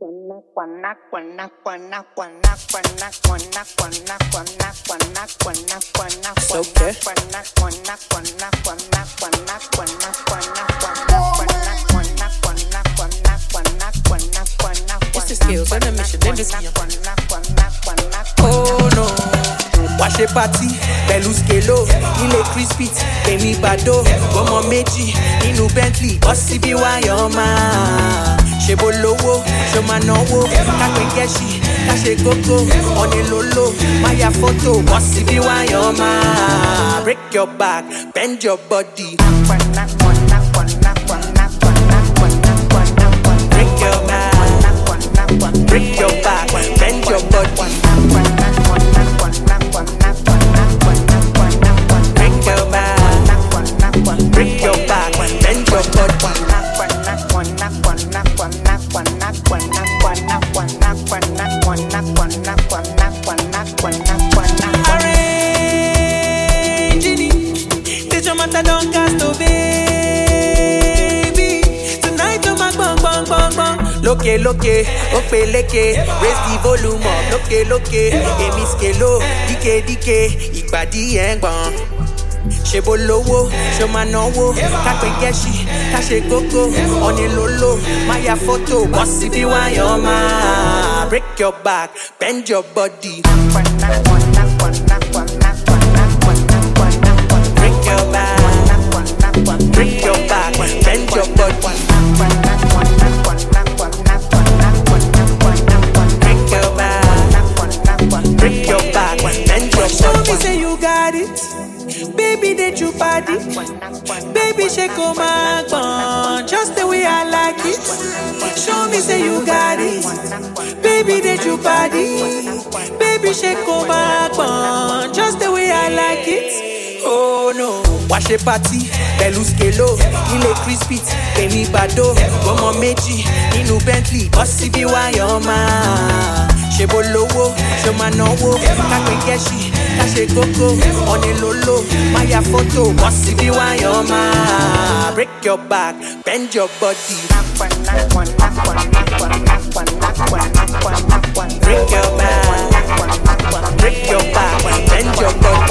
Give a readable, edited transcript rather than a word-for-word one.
the skills and the mission, then just oh no. Wash a party, pẹ̀lú skelo, ilé crispy, èmi bàdó, ọmọ méjì, nínú Bentley, bọ́sí bí wáyọ̀ máa. Ṣé bó lówó, ṣó máa náwó, kápẹ́ gẹ́ṣì, káṣe gógó, ọ̀nẹ́ lóló, máa ya fọ́tò, bọ́sí bí wáyọ̀ máa. Break your back, bend your body. Break your back, break your back, bend your body. Break your back, bend your body. Arranging it, teach your matter don't cast to baby. Tonight I'm a bang bang bang bang. Loke loke, opeleke, raise the volume up. Loke loke, emi skelo, dike dike, ìgbàdí ẹ̀ ń gbọ̀n. Ṣé bó lówó, ṣó máa náwó, kápẹ́ gẹ́ṣì, káṣe gógó, ọ̀nẹ́ lóló, máa ya fọ́tò, bọ́sí bí wáyọ̀ máa. Break your back, bend your body. Break your back, break your back, bend your body. Break your back, break your back, bend your body. Show me say you got it. Baby, did you party? Baby, shake on my bun, just the way I like it. Show me say you got it. Baby, did you party? Baby, shake on my bun, just the way I like it. Oh no. Wash a party, pẹ̀lú skelo, ilé crispy, èmi bàdó, ọmọ méjì, nínú Bentley, bọ́sí bí wáyọ̀ máa. Ṣé bó lówó, ṣó máa náwó, kápẹ́ gẹ́ṣì, káṣe gógó, ọ̀nẹ́ lóló, máa ya fọ́tò, bọ́sí bí wáyọ̀ máa. Break your back, bend your body. Break your back, break your back, bend your body.